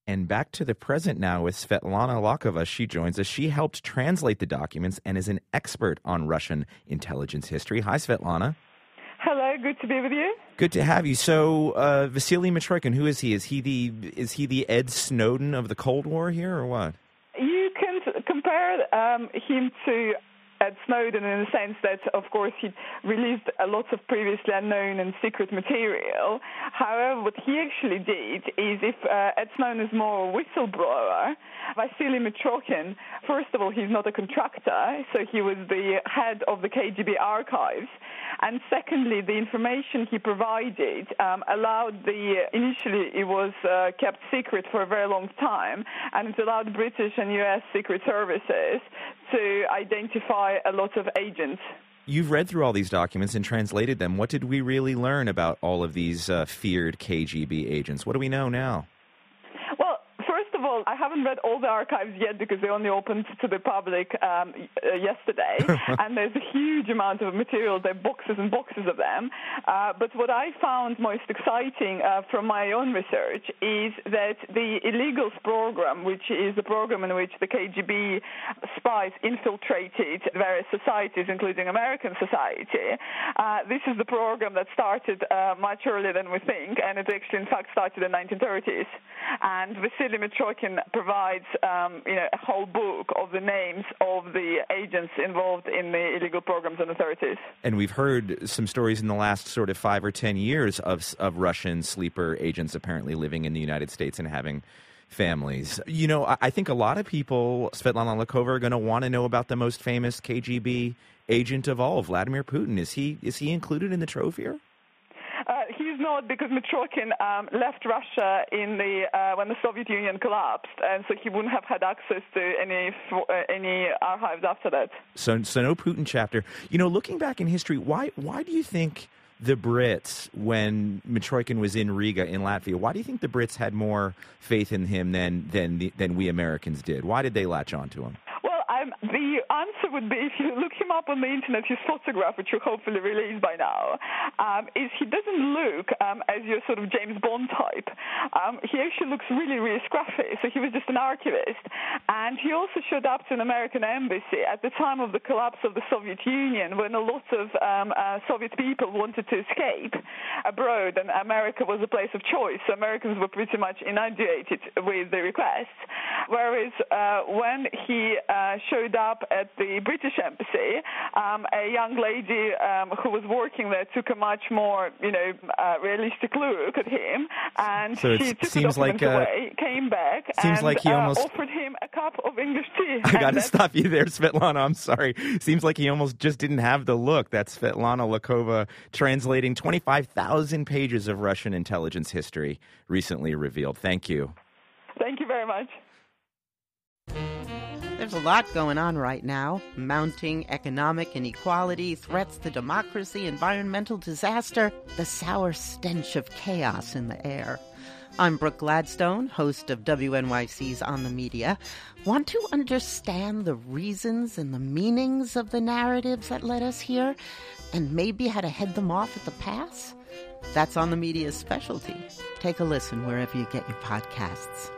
And back to the present now with Svetlana Lakova. She joins us. She helped translate the documents and is an expert on Russian intelligence history. Hi, Svetlana. Hello, good to be with you. Good to have you. So, Vasily Mitrokhin, who is he? Is he the Ed Snowden of the Cold War here, or what? You can compare him to Ed Snowden in the sense that, of course, he released a lot of previously unknown and secret material. However, what he actually did is, if Ed Snowden is more a whistleblower, Vasily Mitrokhin, first of all, he's not a contractor, so he was the head of the KGB archives. And secondly, the information he provided allowed initially it was kept secret for a very long time, and it allowed British and U.S. Secret Services to identify a lot of agents. You've read through all these documents and translated them. What did we really learn about all of these feared KGB agents? What do we know now? Well, first of all, I haven't read all the archives yet because they only opened to the public yesterday, and there's a huge amount of material. There are boxes and boxes of them. But what I found most exciting from my own research is that the illegals program, which is the program in which the KGB spies infiltrated various societies, including American society, this is the program that started much earlier than we think, and it actually, in fact, started in the 1930s. And Vasily Mitrokhin provides a whole book of the names of the agents involved in the illegal programs in the 30s. And we've heard some stories in the last sort of 5 or 10 years of Russian sleeper agents apparently living in the United States and having families. You know, I think a lot of people, Svetlana Lakova, are going to want to know about the most famous KGB agent of all, Vladimir Putin. Is he included in the trove here? He's not, because Mitrokhin left Russia when the Soviet Union collapsed, and so he wouldn't have had access to any archives after that. So no Putin chapter. You know, looking back in history, why do you think the Brits, when Mitrokhin was in Riga in Latvia, why do you think the Brits had more faith in him than we Americans did? Why did they latch on to him? The answer would be, if you look him up on the internet, his photograph, which you hopefully released by now, is he doesn't look as your sort of James Bond type. He actually looks really, really scruffy, so he was just an archivist. And he also showed up to an American embassy at the time of the collapse of the Soviet Union, when a lot of Soviet people wanted to escape abroad, and America was a place of choice. So Americans were pretty much inundated with the requests. Whereas when he showed up at the British embassy, a young lady who was working there took a much more, realistic look at him, and so she took the document away, came back, and offered him a cup of English tea. I got to stop you there, Svetlana. I'm sorry. Seems like he almost just didn't have the look. That's Svetlana Lakova translating 25,000 pages of Russian intelligence history recently revealed. Thank you. Thank you very much. There's a lot going on right now. Mounting economic inequality, threats to democracy, environmental disaster, the sour stench of chaos in the air. I'm Brooke Gladstone, host of WNYC's On the Media. Want to understand the reasons and the meanings of the narratives that led us here, and maybe how to head them off at the pass? That's On the Media's specialty. Take a listen wherever you get your podcasts.